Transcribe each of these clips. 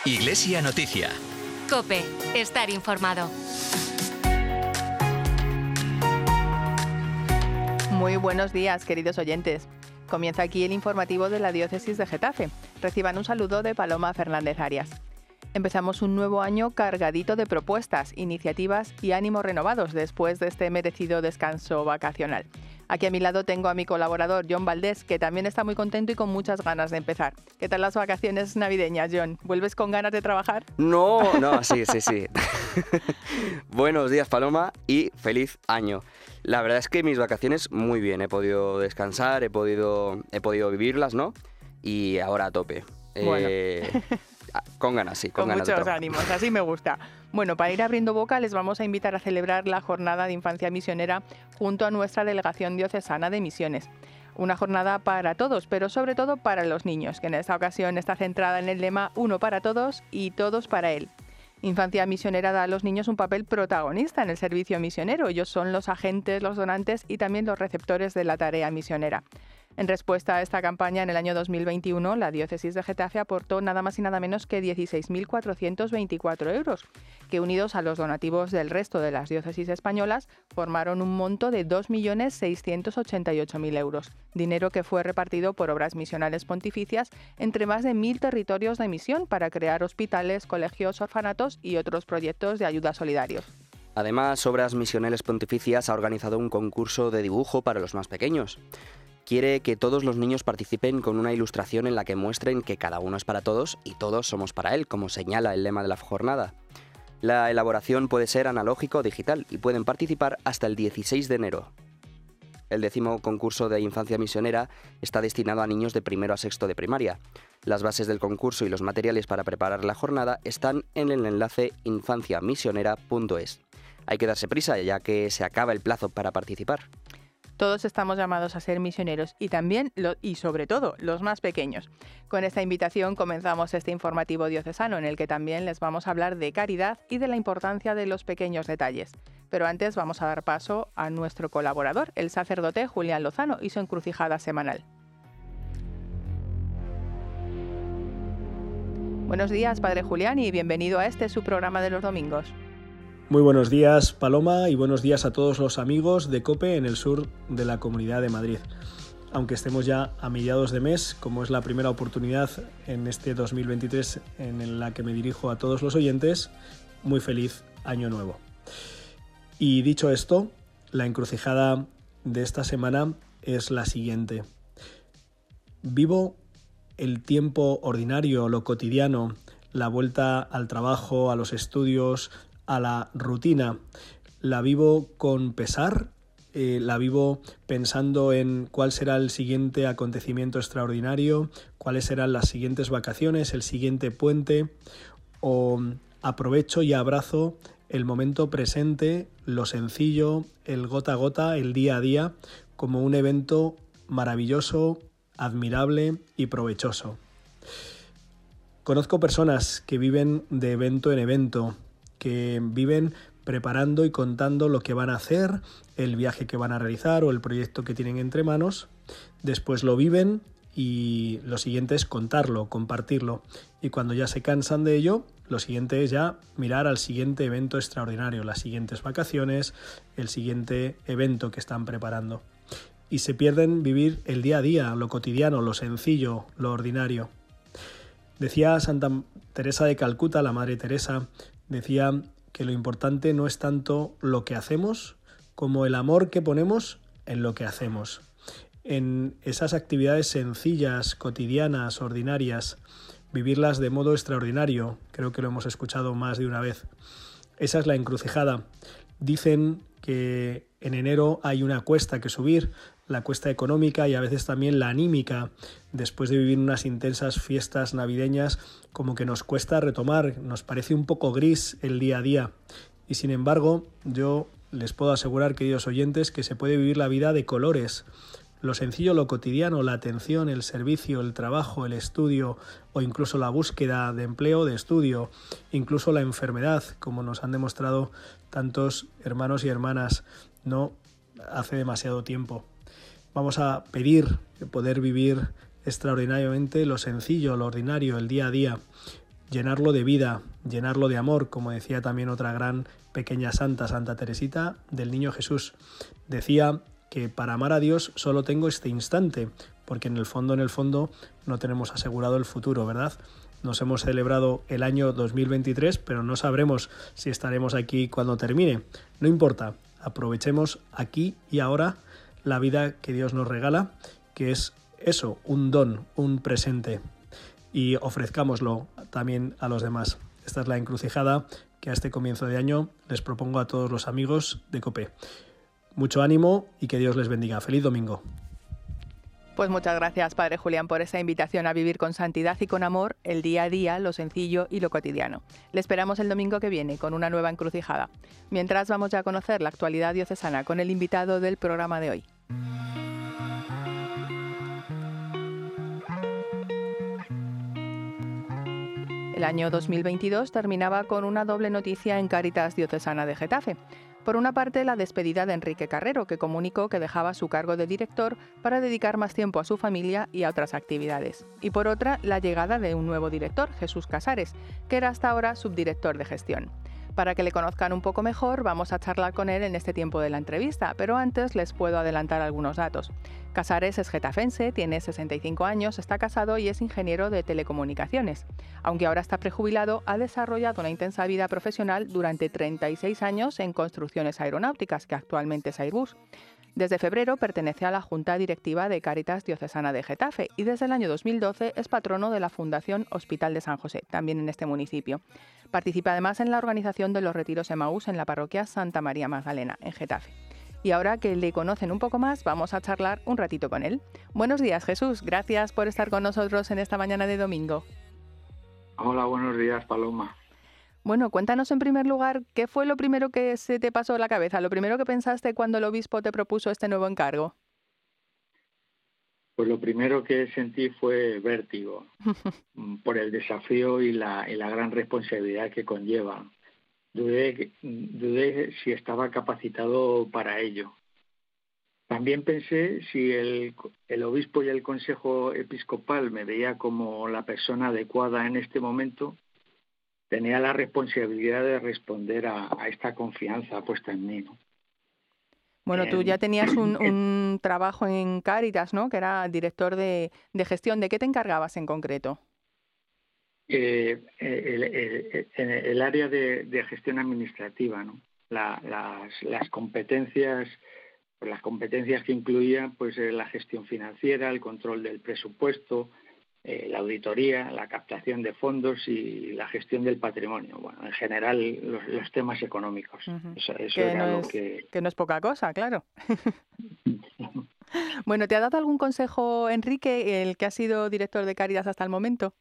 Iglesia Noticia. COPE. Estar informado. Muy buenos días, queridos oyentes. Comienza aquí el informativo de la Diócesis de Getafe. Reciban un saludo de Paloma Fernández Arias. Empezamos un nuevo año cargadito de propuestas, iniciativas y ánimos renovados después de este merecido descanso vacacional. Aquí a mi lado tengo a mi colaborador, John Valdés, que también está muy contento y con muchas ganas de empezar. ¿Qué tal las vacaciones navideñas, John? ¿Vuelves con ganas de trabajar? No, sí. Buenos días, Paloma, y feliz año. La verdad es que mis vacaciones muy bien, he podido descansar, he podido vivirlas, ¿no? Y ahora a tope. Bueno. Con ganas, sí, con ganas de muchos trabajar. ánimos, así me gusta. Bueno, para ir abriendo boca les vamos a invitar a celebrar la Jornada de Infancia Misionera junto a nuestra Delegación Diocesana de Misiones. Una jornada para todos, pero sobre todo para los niños, que en esta ocasión está centrada en el lema Uno para todos y todos para él. Infancia Misionera da a los niños un papel protagonista en el servicio misionero. Ellos son los agentes, los donantes y también los receptores de la tarea misionera. En respuesta a esta campaña, en el año 2021, la Diócesis de Getafe aportó nada más y nada menos que 16.424 euros, que unidos a los donativos del resto de las diócesis españolas, formaron un monto de 2.688.000 euros, dinero que fue repartido por obras misionales pontificias entre más de 1.000 territorios de misión para crear hospitales, colegios, orfanatos y otros proyectos de ayuda solidarios. Además, Obras Misionales Pontificias ha organizado un concurso de dibujo para los más pequeños. Quiere que todos los niños participen con una ilustración en la que muestren que cada uno es para todos y todos somos para él, como señala el lema de la jornada. La elaboración puede ser analógico o digital y pueden participar hasta el 16 de enero. El 10º concurso de infancia misionera está destinado a niños de primero a sexto de primaria. Las bases del concurso y los materiales para preparar la jornada están en el enlace infanciamisionera.es. Hay que darse prisa ya que se acaba el plazo para participar. Todos estamos llamados a ser misioneros y también, y sobre todo, los más pequeños. Con esta invitación comenzamos este informativo diocesano en el que también les vamos a hablar de caridad y de la importancia de los pequeños detalles. Pero antes vamos a dar paso a nuestro colaborador, el sacerdote Julián Lozano, y su encrucijada semanal. Buenos días, Padre Julián, y bienvenido a su programa de los domingos. Muy buenos días, Paloma, y buenos días a todos los amigos de COPE en el sur de la Comunidad de Madrid. Aunque estemos ya a mediados de mes, como es la primera oportunidad en este 2023 en la que me dirijo a todos los oyentes, muy feliz año nuevo. Y dicho esto, la encrucijada de esta semana es la siguiente. Vivo el tiempo ordinario, lo cotidiano, la vuelta al trabajo, a los estudios, a la rutina. La vivo con pesar, la vivo pensando en cuál será el siguiente acontecimiento extraordinario, cuáles serán las siguientes vacaciones, el siguiente puente, o aprovecho y abrazo el momento presente, lo sencillo, el gota a gota, el día a día, como un evento maravilloso, admirable y provechoso. Conozco personas que viven de evento en evento, que viven preparando y contando lo que van a hacer, el viaje que van a realizar o el proyecto que tienen entre manos. Después lo viven y lo siguiente es contarlo, compartirlo. Y cuando ya se cansan de ello, lo siguiente es ya mirar al siguiente evento extraordinario, las siguientes vacaciones, el siguiente evento que están preparando. Y se pierden vivir el día a día, lo cotidiano, lo sencillo, lo ordinario. Decía Santa Teresa de Calcuta, la Madre Teresa, decía que lo importante no es tanto lo que hacemos como el amor que ponemos en lo que hacemos. En esas actividades sencillas, cotidianas, ordinarias, vivirlas de modo extraordinario. Creo que lo hemos escuchado más de una vez. Esa es la encrucijada. Dicen que en enero hay una cuesta que subir, la cuesta económica y a veces también la anímica. Después de vivir unas intensas fiestas navideñas, como que nos cuesta retomar, nos parece un poco gris el día a día. Y sin embargo, yo les puedo asegurar, queridos oyentes, que se puede vivir la vida de colores. Lo sencillo, lo cotidiano, la atención, el servicio, el trabajo, el estudio o incluso la búsqueda de empleo, de estudio, incluso la enfermedad, como nos han demostrado tantos hermanos y hermanas no hace demasiado tiempo. Vamos a pedir poder vivir extraordinariamente lo sencillo, lo ordinario, el día a día. llenarlo de vida, llenarlo de amor, como decía también otra gran pequeña santa, Santa Teresita del Niño Jesús. Decía que para amar a Dios solo tengo este instante, porque en el fondo no tenemos asegurado el futuro, ¿verdad? Nos hemos celebrado el año 2023, pero no sabremos si estaremos aquí cuando termine. No importa, aprovechemos aquí y ahora la vida que Dios nos regala, que es eso, un don, un presente, y ofrezcámoslo también a los demás. Esta es la encrucijada que a este comienzo de año les propongo a todos los amigos de COPE. Mucho ánimo y que Dios les bendiga. ¡Feliz domingo! Pues muchas gracias, Padre Julián, por esa invitación a vivir con santidad y con amor el día a día, lo sencillo y lo cotidiano. Le esperamos el domingo que viene con una nueva encrucijada. Mientras, vamos ya a conocer la actualidad diocesana con el invitado del programa de hoy. El año 2022 terminaba con una doble noticia en Cáritas Diocesana de Getafe. Por una parte, la despedida de Enrique Carrero, que comunicó que dejaba su cargo de director para dedicar más tiempo a su familia y a otras actividades. Y por otra, la llegada de un nuevo director, Jesús Casares, que era hasta ahora subdirector de gestión. Para que le conozcan un poco mejor, vamos a charlar con él en este tiempo de la entrevista, pero antes les puedo adelantar algunos datos. Casares es getafense, tiene 65 años, está casado y es ingeniero de telecomunicaciones. Aunque ahora está prejubilado, ha desarrollado una intensa vida profesional durante 36 años en construcciones aeronáuticas, que actualmente es Airbus. Desde febrero pertenece a la Junta Directiva de Cáritas Diocesana de Getafe y desde el año 2012 es patrono de la Fundación Hospital de San José, también en este municipio. Participa además en la organización de los retiros Emaús en la parroquia Santa María Magdalena, en Getafe. Y ahora que le conocen un poco más, vamos a charlar un ratito con él. Buenos días, Jesús. Gracias por estar con nosotros en esta mañana de domingo. Hola, buenos días, Paloma. Bueno, cuéntanos en primer lugar, ¿qué fue lo primero que se te pasó a la cabeza? ¿Lo primero que pensaste cuando el obispo te propuso este nuevo encargo? Pues lo primero que sentí fue vértigo por el desafío y la gran responsabilidad que conlleva. Dudé si estaba capacitado para ello. También pensé si el obispo y el consejo episcopal me veía como la persona adecuada en este momento. Tenía la responsabilidad de responder a esta confianza puesta en mí, ¿no? Bueno, tú ya tenías un trabajo en Cáritas, ¿no? Que era director de gestión. ¿De qué te encargabas en concreto? En el área de gestión administrativa, ¿no? Las competencias que incluían pues la gestión financiera, el control del presupuesto, la auditoría, la captación de fondos y la gestión del patrimonio. Bueno, en general los temas económicos. Uh-huh. Eso era lo que... Que no es poca cosa, claro. Bueno, ¿te ha dado algún consejo, Enrique, el que ha sido director de Cáritas hasta el momento?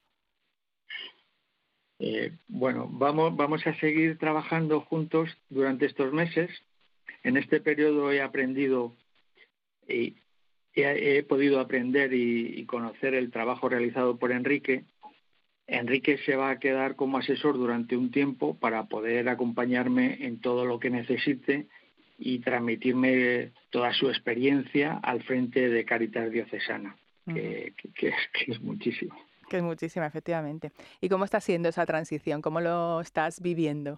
Bueno, vamos a seguir trabajando juntos durante estos meses. En este periodo he aprendido y he podido aprender y conocer el trabajo realizado por Enrique. Enrique se va a quedar como asesor durante un tiempo para poder acompañarme en todo lo que necesite y transmitirme toda su experiencia al frente de Cáritas Diocesana, que es muchísimo. Que es muchísima, efectivamente. ¿Y cómo está siendo esa transición? ¿Cómo lo estás viviendo?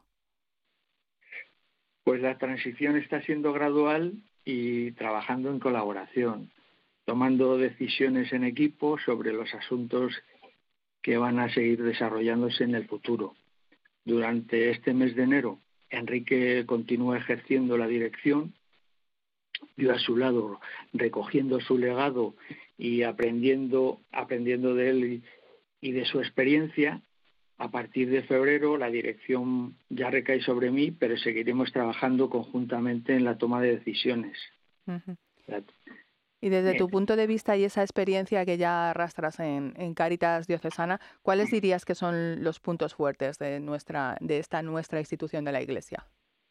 Pues la transición está siendo gradual y trabajando en colaboración, tomando decisiones en equipo sobre los asuntos que van a seguir desarrollándose en el futuro. Durante este mes de enero, Enrique continúa ejerciendo la dirección, yo a su lado recogiendo su legado y aprendiendo de él y de su experiencia. A partir de febrero la dirección ya recae sobre mí, pero seguiremos trabajando conjuntamente en la toma de decisiones. Uh-huh. Y desde tu punto de vista y esa experiencia que ya arrastras en Cáritas Diocesana, ¿cuáles dirías que son los puntos fuertes de esta nuestra institución de la Iglesia?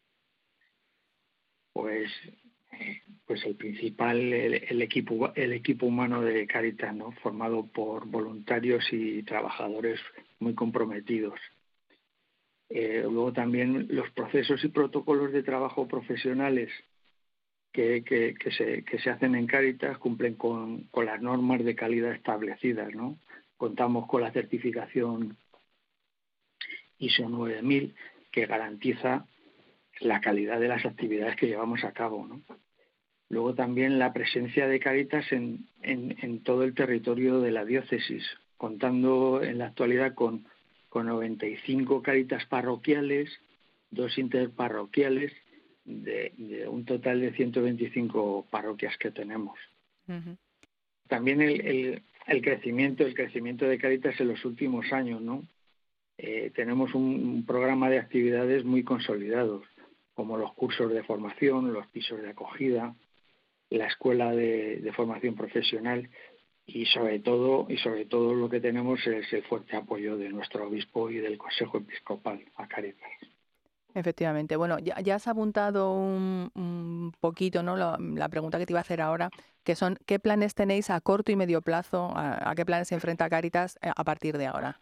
Pues el principal, el equipo humano de Cáritas, ¿no? Formado por voluntarios y trabajadores muy comprometidos. Luego también los procesos y protocolos de trabajo profesionales que se hacen en Cáritas cumplen con las normas de calidad establecidas, ¿no? Contamos con la certificación ISO 9000 que garantiza la calidad de las actividades que llevamos a cabo, ¿no? Luego también la presencia de Cáritas en todo el territorio de la diócesis, contando en la actualidad con 95 Cáritas parroquiales, 2 interparroquiales, de un total de 125 parroquias que tenemos. Uh-huh. También el crecimiento de Cáritas en los últimos años, ¿no? Tenemos un programa de actividades muy consolidados, como los cursos de formación, los pisos de acogida, la escuela de formación profesional y sobre todo lo que tenemos es el fuerte apoyo de nuestro obispo y del Consejo Episcopal a Cáritas. Efectivamente. Bueno, ya has apuntado un poquito, ¿no? La pregunta que te iba a hacer ahora, que son ¿qué planes tenéis a corto y medio plazo? ¿A qué planes se enfrenta Cáritas a partir de ahora?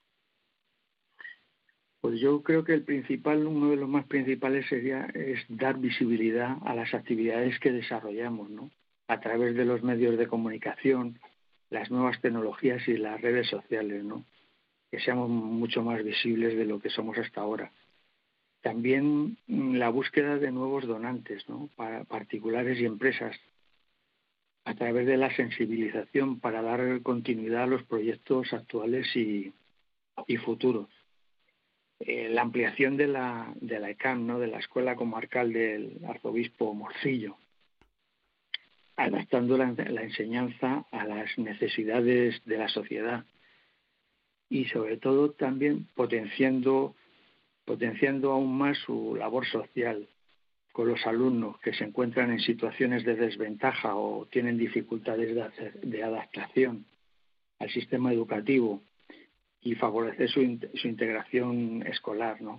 Pues yo creo que uno de los más principales es dar visibilidad a las actividades que desarrollamos, ¿no? A través de los medios de comunicación, las nuevas tecnologías y las redes sociales, ¿no? Que seamos mucho más visibles de lo que somos hasta ahora. También la búsqueda de nuevos donantes, ¿no? Para particulares y empresas, a través de la sensibilización para dar continuidad a los proyectos actuales y futuros. La ampliación de la ECAM, ¿no? De la Escuela Comarcal del Arzobispo Morcillo, adaptando la enseñanza a las necesidades de la sociedad y sobre todo también potenciando aún más su labor social con los alumnos que se encuentran en situaciones de desventaja o tienen dificultades de adaptación al sistema educativo y favorecer su integración escolar, ¿no?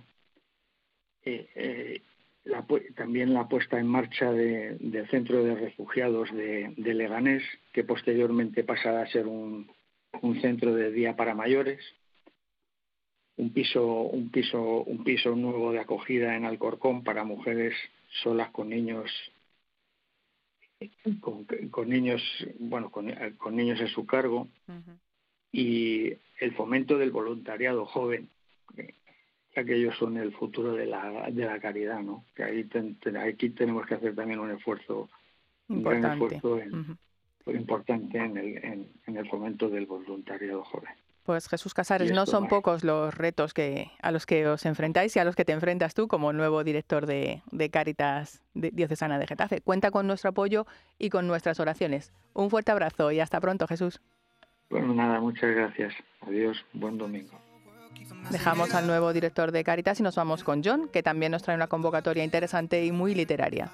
También la puesta en marcha del Centro de Refugiados de Leganés, que posteriormente pasará a ser un centro de día para mayores, un piso nuevo de acogida en Alcorcón para mujeres solas con niños con niños a su cargo. Uh-huh. Y el fomento del voluntariado joven, ya que ellos son el futuro de la caridad, ¿no? Que aquí tenemos que hacer también un esfuerzo importante, importante en el fomento del voluntariado joven. Pues Jesús Casares, no son pocos los retos a los que os enfrentáis y a los que te enfrentas tú como nuevo director de Cáritas Diocesana de Getafe. Cuenta con nuestro apoyo y con nuestras oraciones. Un fuerte abrazo y hasta pronto, Jesús. Bueno, nada, muchas gracias. Adiós, buen domingo. Dejamos al nuevo director de Cáritas y nos vamos con John, que también nos trae una convocatoria interesante y muy literaria.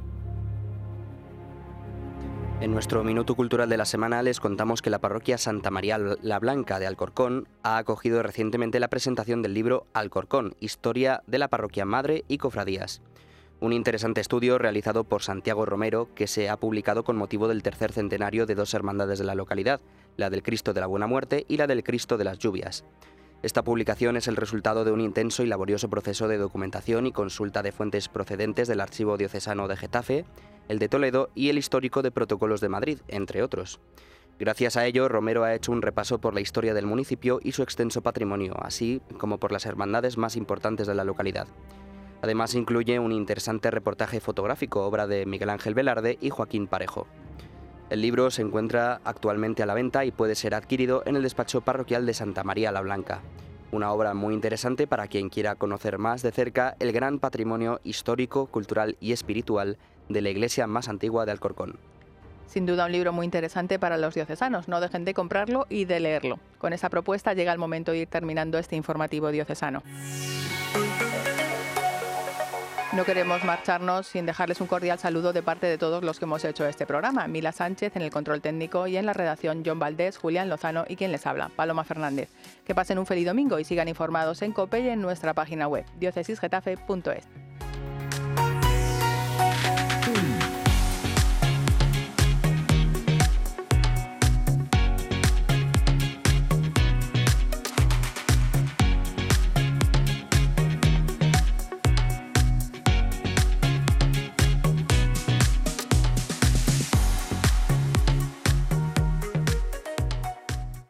En nuestro Minuto Cultural de la semana les contamos que la parroquia Santa María la Blanca de Alcorcón ha acogido recientemente la presentación del libro Alcorcón, Historia de la Parroquia Madre y Cofradías. Un interesante estudio realizado por Santiago Romero que se ha publicado con motivo del tercer centenario de 2 hermandades de la localidad, la del Cristo de la Buena Muerte y la del Cristo de las Lluvias. Esta publicación es el resultado de un intenso y laborioso proceso de documentación y consulta de fuentes procedentes del Archivo Diocesano de Getafe, el de Toledo y el Histórico de Protocolos de Madrid, entre otros. Gracias a ello, Romero ha hecho un repaso por la historia del municipio y su extenso patrimonio, así como por las hermandades más importantes de la localidad. Además, incluye un interesante reportaje fotográfico, obra de Miguel Ángel Velarde y Joaquín Parejo. El libro se encuentra actualmente a la venta y puede ser adquirido en el despacho parroquial de Santa María la Blanca. Una obra muy interesante para quien quiera conocer más de cerca el gran patrimonio histórico, cultural y espiritual de la iglesia más antigua de Alcorcón. Sin duda un libro muy interesante para los diocesanos. No dejen de comprarlo y de leerlo. Con esa propuesta llega el momento de ir terminando este informativo diocesano. No queremos marcharnos sin dejarles un cordial saludo de parte de todos los que hemos hecho este programa. Mila Sánchez en el control técnico y en la redacción John Valdés, Julián Lozano y quien les habla, Paloma Fernández. Que pasen un feliz domingo y sigan informados en COPE y en nuestra página web diocesisgetafe.es.